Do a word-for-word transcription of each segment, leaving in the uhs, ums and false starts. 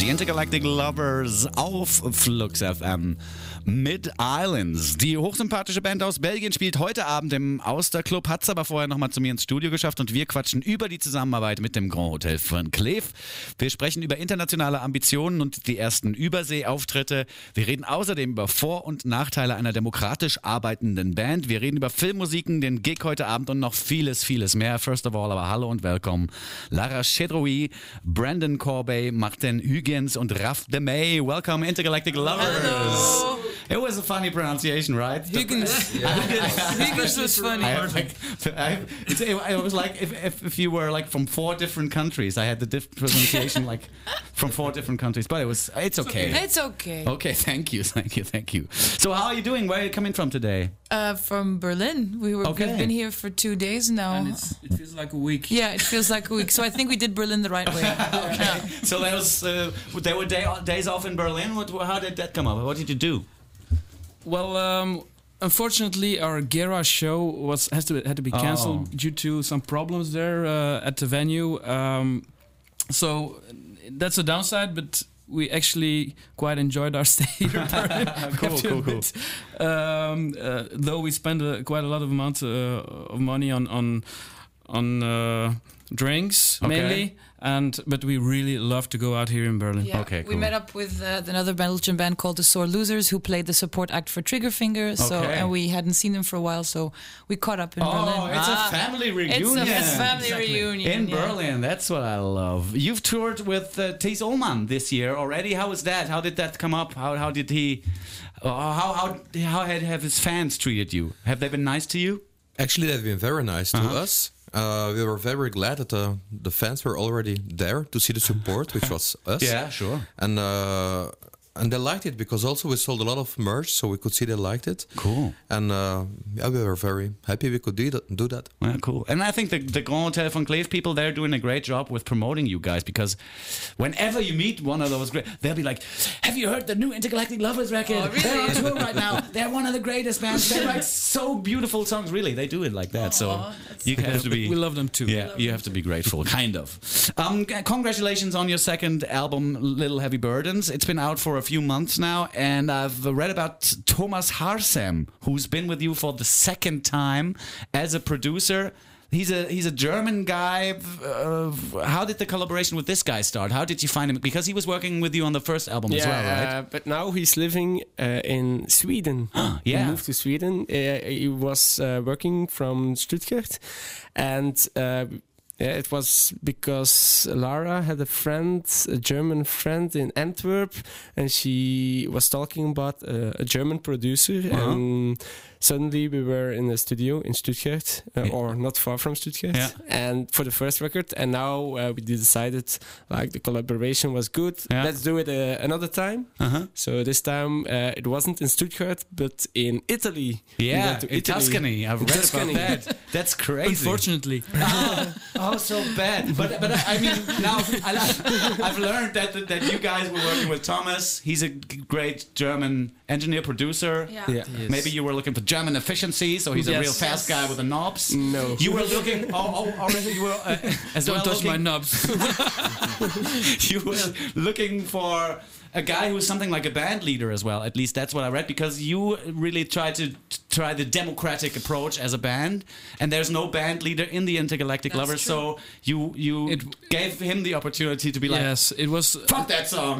Die Intergalactic Lovers auf Flux F M mit Islands. Die hochsympathische Band aus Belgien spielt heute Abend im Austerclub, hat es aber vorher nochmal zu mir ins Studio geschafft und wir quatschen über die Zusammenarbeit mit dem Grand Hotel von Kleef. Wir sprechen über internationale Ambitionen und die ersten Überseeauftritte. Wir reden außerdem über Vor- und Nachteile einer demokratisch arbeitenden Band. Wir reden über Filmmusiken, den Gig heute Abend und noch vieles, vieles mehr. First of all, aber hallo und willkommen. Lara Chedroui, Brandon Corbet, Martin Huygens und Raf de May. Welcome, Intergalactic Lovers. Hello. It was a funny pronunciation, right? Huygens. Yeah. Huygens was funny. I have, like, I have, it's, it was like if, if, if you were like from four different countries. I had the diff- pronunciation like from four different countries, but it was it's okay. It's okay. Okay, thank you, thank you, thank you. So how are you doing? Where are you coming from today? Uh, from Berlin. We were, Okay. We've been here for two days now. And it's, it feels like a week. Yeah, it feels like a week. So I think we did Berlin the right way. Okay. Yeah. So there was uh, there were day, days off in Berlin. What, how did that come up? What did you do? Well, um, unfortunately, our Gera show was has to had to be cancelled Oh. due to some problems there uh, at the venue. Um, so that's a downside, but we actually quite enjoyed our stay here. in Berlin, I have Cool, to cool, cool. admit. Um, uh, though we spent uh, quite a lot of amount uh, of money on on on uh, drinks Okay. mainly, and but we really love to go out here in Berlin. Yeah, Okay, we cool. met up with uh, another Belgian band called the Sore Losers, who played the support act for Triggerfinger. So, Okay. and we hadn't seen them for a while, so we caught up in Oh, Berlin. it's Ah, a family It's reunion. a it's family Exactly. reunion In yeah. Berlin, that's what I love. You've toured with uh, Thies Ullmann this year already. How was that? How did that come up? How how did he? Uh, how how how had have his fans treated you? Have they been nice to you? Actually, they've been very nice to Uh-huh. us. Uh, we were very glad that the, the fans were already there to see the support, which was us. Yeah, sure. And uh, and they liked it because also we sold a lot of merch, so we could see they liked it. Cool. And uh, yeah, we were very happy we could do that. Do that. Yeah, cool. And I think the, the Grand Hotel von Kleef people, they're doing a great job with promoting you guys because whenever you meet one of those great, they'll be like, have you heard the new Intergalactic Lovers record? Oh, really? They're on tour right now. They're one of the greatest bands. They write so beautiful songs. Really, they do it like that. so Aw, that's you have to be... We love them too. Yeah, you have to be grateful, kind of. Um, c- congratulations on your second album, Little Heavy Burdens. It's been out for a few months now, and I've read about Thomas Harsem, who's been with you for the second time as a producer. He's a he's a German guy. Uh, how did the collaboration with this guy start? How did you find him? Because he was working with you on the first album as well, right? uh, but now he's living uh, in Sweden. Yeah. He moved to Sweden. Uh, he was uh, working from Stuttgart, and uh, yeah, it was because Lara had a friend, a German friend in Antwerp, and she was talking about uh, a German producer, Uh-huh. and suddenly we were in a studio in Stuttgart, uh, Yeah. or not far from Stuttgart, Yeah. and for the first record, and now uh, we decided like the collaboration was good. Yeah. Let's do it uh, another time. Uh-huh. So this time uh, it wasn't in Stuttgart, but in Italy. We Yeah, went to in Italy. Tuscany. I've read Tuscany. about that. That's crazy. Unfortunately. Oh, so bad. But but I mean, now I, I've learned that that you guys were working with Thomas. He's a g- great German engineer producer. Yeah. Yeah. Yes. Maybe you were looking for German efficiency, so he's a Yes. real fast guy with the knobs. No. You were looking. Oh, oh already you were uh, as Don't well touch my looking, knobs. you were looking for a guy who's something like a band leader as well. At least that's what I read, because you really try to t- try the democratic approach as a band, and there's no band leader in the Intergalactic That's Lovers, true. so you you It- gave him the opportunity to be like, Yes, it was. fuck that song.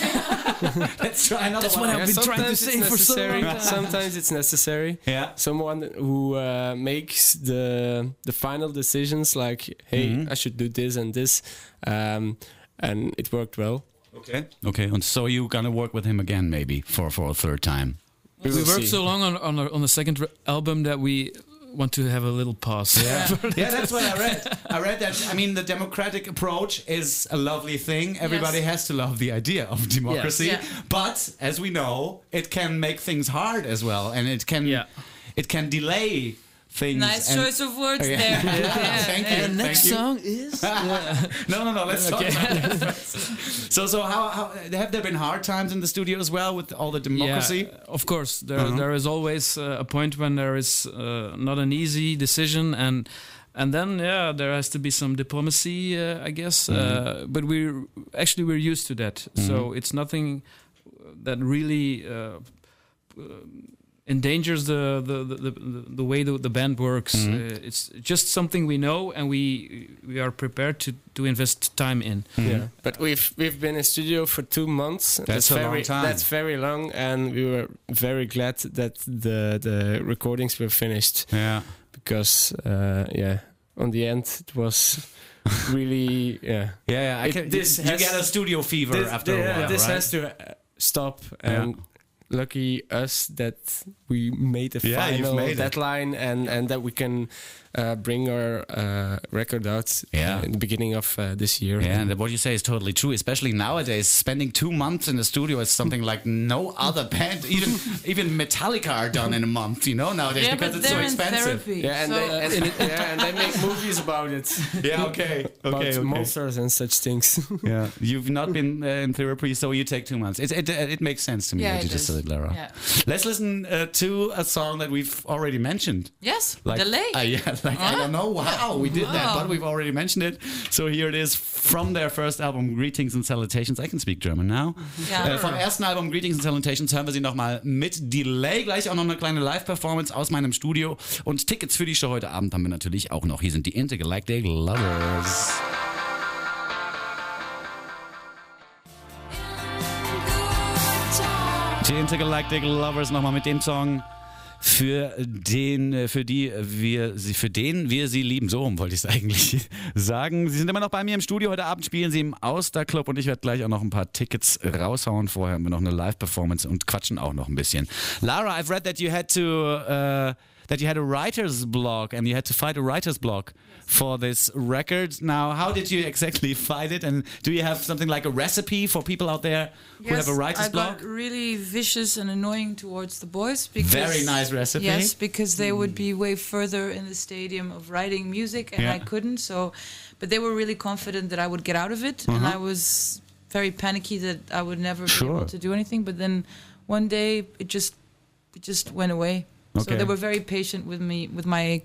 Let's try another That's one. what I've been trying to sometimes say it's for so necessary. long. Sometimes it's necessary. Yeah. Someone who uh, makes the the final decisions, like, hey, Mhm. I should do this and this, um, and it worked well. Okay. Okay. And so you're gonna work with him again, maybe for for a third time. We, We will worked see. so long on on, our, on the second re- album that we want to have a little pause. Yeah. yeah, that's what I read. I read that. I mean, the democratic approach is a lovely thing. Everybody Yes. has to love the idea of democracy, Yes. Yeah. but as we know, it can make things hard as well, and it can Yeah. it can delay things. Nice and- choice of words Yeah. there. Yeah, thank you. And Thank you. song is. No, no, no. Let's talk about that. So, so how, how have there been hard times in the studio as well with all the democracy? Yeah, of course. There, Uh-huh. there is always uh, a point when there is uh, not an easy decision, and and then yeah, there has to be some diplomacy, uh, I guess. Mhm. Uh, but we're actually we're used to that, so Mhm. it's nothing that really uh, uh, endangers the the, the, the, the way the, the band works. Mhm. Uh, it's just something we know, and we we are prepared to, to invest time in. Mhm. Yeah, but we've we've been in studio for two months. That's a very long time. That's very long, and we were very glad that the the recordings were finished Yeah. because uh, yeah, on the end it was really yeah. Yeah, yeah. I It- can, this you has- get a studio fever This, after yeah, a while, this right? has to uh, stop, and lucky us that we made a Yeah, you've final made it. deadline, and and that we can uh, bring our uh, record out Yeah. uh, in the beginning of uh, this year. Yeah, and what you say is totally true. Especially nowadays, spending two months in the studio is something like no other band, even even Metallica, are done in a month. You know nowadays Yeah, because but it's so they're in expensive. therapy. Yeah, and so they, and, yeah, and they make movies about it. Yeah, okay, About okay, okay. monsters and such things. Yeah, you've not been uh, in therapy, so you take two months. It it, it makes sense to me Yeah, what you it just does. said, Lara. Yeah. Let's listen uh, to a song that we've already mentioned. Yes, Like, delay. Uh, yeah, like I don't know how we did that, Wow. but we've already mentioned it. So here it is from their first album, Greetings and Salutations. I can speak German now. Ja. Äh, vom ersten Album Greetings and Salutations hören wir sie nochmal mit Delay. Gleich auch noch eine kleine Live-Performance aus meinem Studio. Und Tickets für die Show heute Abend haben wir natürlich auch noch. Hier sind die Intergalactic Lovers. Die Intergalactic Lovers nochmal mit dem Song, für den, für die wir sie, für den wir sie lieben. So rum wollte ich es eigentlich sagen. Sie sind immer noch bei mir im Studio. Heute Abend spielen sie im Austerclub und ich werde gleich auch noch ein paar Tickets raushauen. Vorher haben wir noch eine Live-Performance und quatschen auch noch ein bisschen. Lara, I've read that you had to uh, that you had a writer's block and you had to fight a writer's block for this record. Now, how did you exactly fight it? And do you have something like a recipe for people out there who have a writer's I block? got really vicious and annoying towards the boys. Because, Very nice recipe. Yes, because they would be way further in the stadium of writing music, and Yeah. I couldn't. So, but they were really confident that I would get out of it, and Uh-huh. I was very panicky that I would never Sure. be able to do anything. But then one day it just it just went away. Okay. So they were very patient with me with my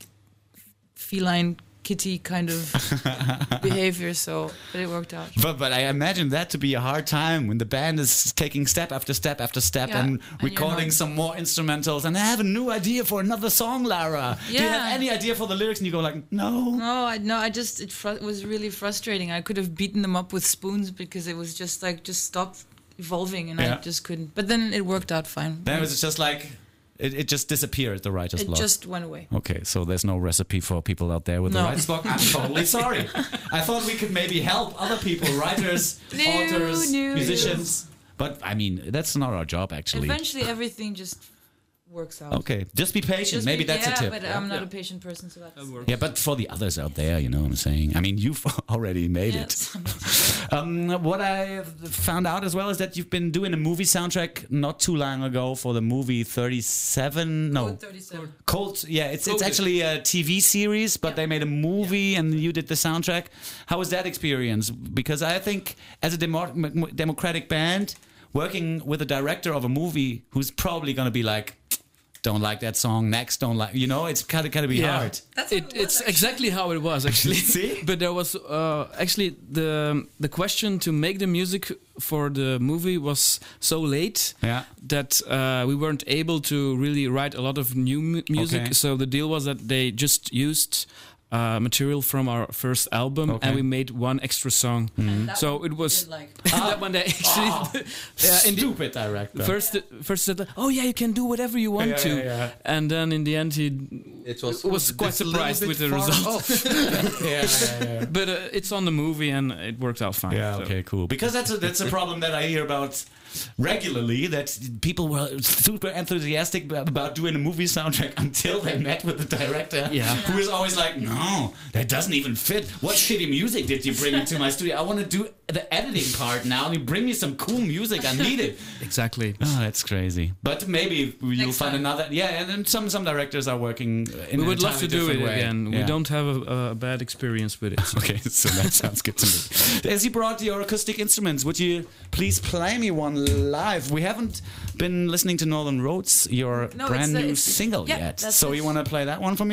feline kitty kind of behavior. So, but it worked out. But, but I imagine that to be a hard time when the band is taking step after step after step Yeah, and and you're recording not- some more instrumentals and I have a new idea for another song, Lara. Do you have Yeah. any idea for the lyrics? And you go like, no. No, I no, I just it fru- was really frustrating. I could have beaten them up with spoons because it was just like just stop evolving, and Yeah. I just couldn't. But then it worked out fine. Then it was just like, it, it just disappeared, the writer's It block. just went away. Okay, so there's no recipe for people out there with the No. writer's block. I'm totally sorry. I thought we could maybe help other people, writers, No, authors, no, musicians. But I mean, that's not our job actually. Eventually, everything just works out. Okay, just be patient. Just Maybe be- that's yeah, a tip. but I'm not a patient person, so that's. Yeah, but for the others out there, you know what I'm saying? I mean, you've already made it. Yes. Um, what I found out as well is that you've been doing a movie soundtrack not too long ago for the movie thirty-seven. No, Code thirty-seven. Cold. Yeah, it's it's Coded. actually a T V series, but they made a movie and you did the soundtrack. How was that experience? Because I think as a demo- m- democratic band, working with a director of a movie who's probably going to be like, don't like that song, next, don't like, you know, it's kind of kind of be Yeah. hard. That's It, what it was, it's actually. exactly how it was actually. See? But there was uh, actually the the question to make the music for the movie was so late Yeah. that uh, we weren't able to really write a lot of new mu- music. Okay. So the deal was that they just used uh, material from our first album, Okay. and we made one extra song. And that So one it was did like. that one they actually yeah, in the, Stupid director. first first said, oh yeah, you can do whatever you want Yeah, to, yeah, yeah. and then in the end he It was, was quite it's a little surprised bit with the far result. off. yeah, yeah, yeah. But uh, it's on the movie and it worked out fine. Yeah, so. okay, cool. Because that's a, that's a problem that I hear about regularly, that people were super enthusiastic ab- about doing a movie soundtrack until they met with the director, Yeah. who is always like, no, that doesn't even fit. What shitty music did you bring into my studio? I want to do the editing part now, and you bring me some cool music. I need it. Exactly. Oh, that's crazy. But maybe you'll Next find time. another. Yeah, and then some some directors are working in We an would love to entirely do it different way. again. We Yeah. don't have a, a bad experience with it. Okay, so that sounds good to me. As you brought your acoustic instruments, would you please play me one live? We haven't been listening to Northern Roads, your No, brand it's the- new it's- single yeah, yet. that's So it. you want to play that one for me?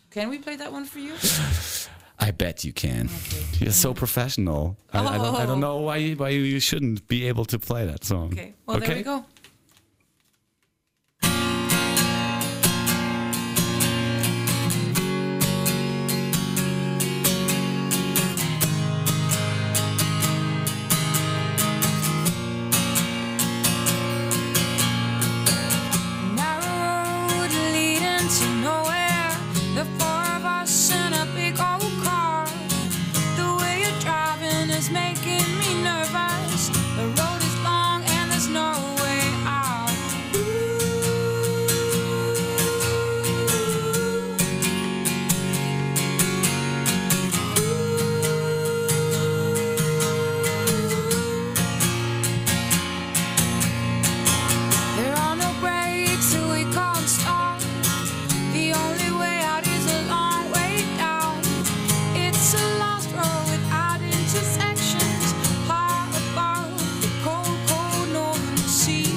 Can we play that one for you? I bet you can. Okay. You're so professional. I, I, don't, I don't know why you, why you shouldn't be able to play that song. Okay. Well, okay? there we go. Making me nervous. The road is long and there's no way out. There are no breaks, so we can't stop. The only way out is a long way down. It's a lost road without intersections, high above the cold, cold northern sea.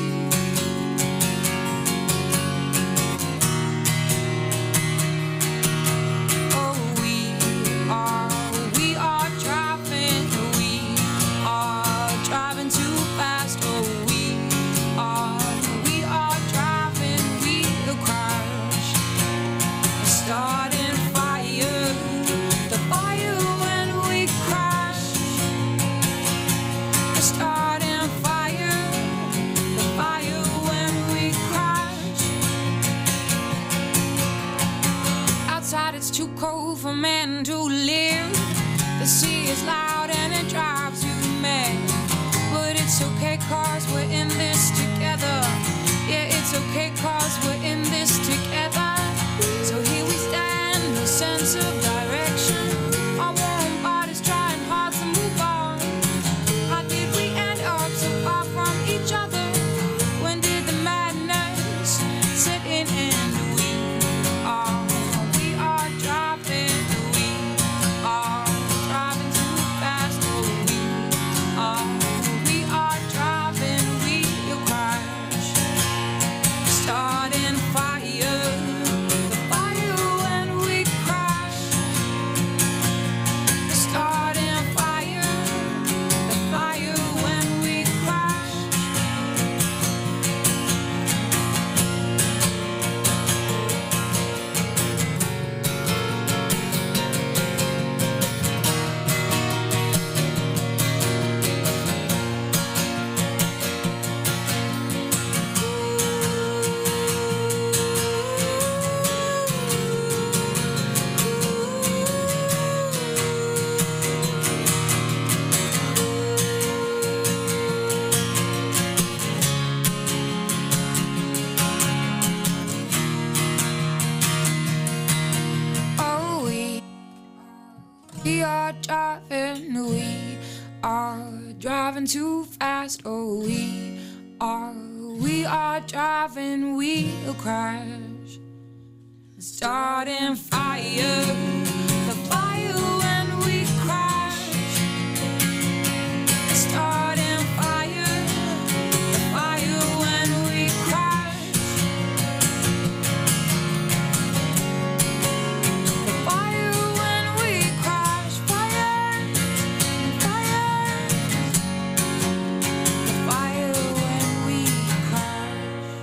Oh, we are, we are driving, we are driving too fast. Oh, we are, we are driving, we'll crash. Starting fire, the fire when we crash. Starting fire, the fire when we crash. Outside it's too cold for men to live. The sea is loud and it drives you mad. But it's okay cause we're in this together. Yeah, it's okay cause we're in this together. So here we stand, no sense of direction. Our warm bodies trying hard to move on. How did we end up so far from each other? When did the madness set in? And we are, we are driving, we are driving too fast. Oh, we are, we are driving, we'll crash. Starting fire, the fire when we crash. Starting fire, the fire when we crash. Oh, we, we are driving, we are driving too fast. Oh, we are, we are driving, we'll crash. Starting fire, the fire when we crash. Starting fire, the fire when we crash. The fire when we crash, fire, fire. The fire when we crash.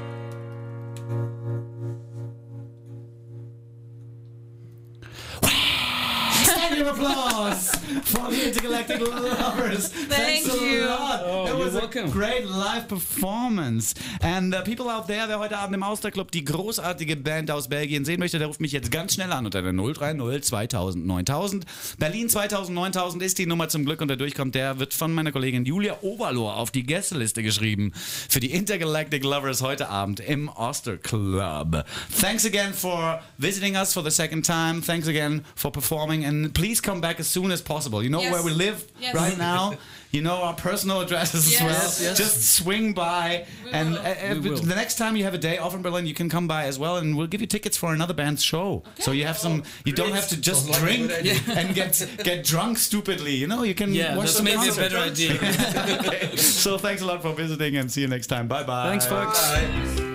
Standing applause for the Intergalactic Lovers. Thank Thanks you. a lot. Oh, it you're was welcome. a great live performance. And uh, people out there, wer heute Abend im Austerclub die großartige Band aus Belgien sehen möchte, der ruft mich jetzt ganz schnell an unter der null drei null zweitausend neuntausend. Berlin zweitausend neuntausend ist die Nummer zum Glück und der durchkommt, der wird von meiner Kollegin Julia Oberlohr auf die Gästeliste geschrieben für die Intergalactic Lovers heute Abend im Austerclub. Thanks again for visiting us for the second time. Thanks again for performing and please come back as soon as possible. You know Yes. where we live Yes. right now. You know our personal addresses as Yes. well. Yes, yes. Just swing by, We and will. uh, uh, We will. the next time you have a day off in Berlin, you can come by as well, and we'll give you tickets for another band's show. So you have some. You don't have to just Sounds like a drink good idea. and get get drunk stupidly. You know, you can Yeah, watch that's some maybe a concert. better idea. Okay. So thanks a lot for visiting, and see you next time. Bye bye. Thanks, folks. Bye.